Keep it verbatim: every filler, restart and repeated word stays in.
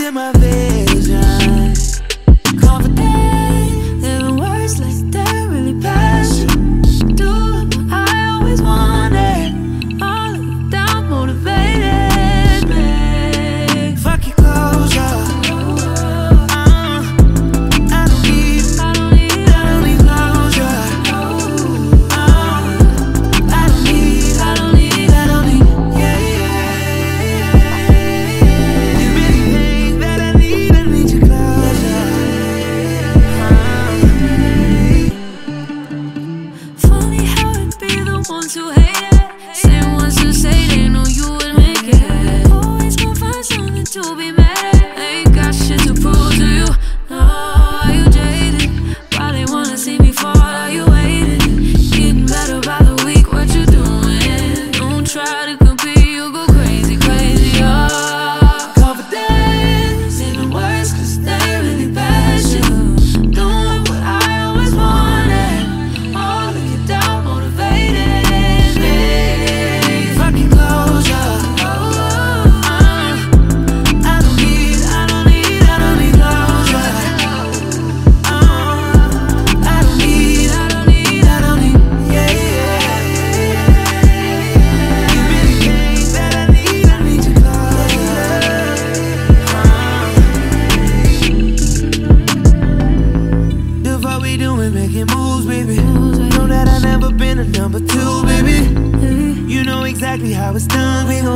within my vision. Confident, living words like they're really passion. Doing what I always wanted. All of you down, motivated me. Fuck your closure. Who hate it, same ones who say they knew you would make it. Always gonna find something to be mad at. Ain't got shit to prove to you. No, are you jaded? Why they wanna see me fall? Are you waiting? Getting better by the week, what you doing? Don't try to compete, you go crazy, crazy, oh. Confidence in the words, cause they really passion. Doing what I always wanted. All of you down, motivated. Making moves, baby. Know that I never been a number two, baby. You know exactly how it's done. We gon'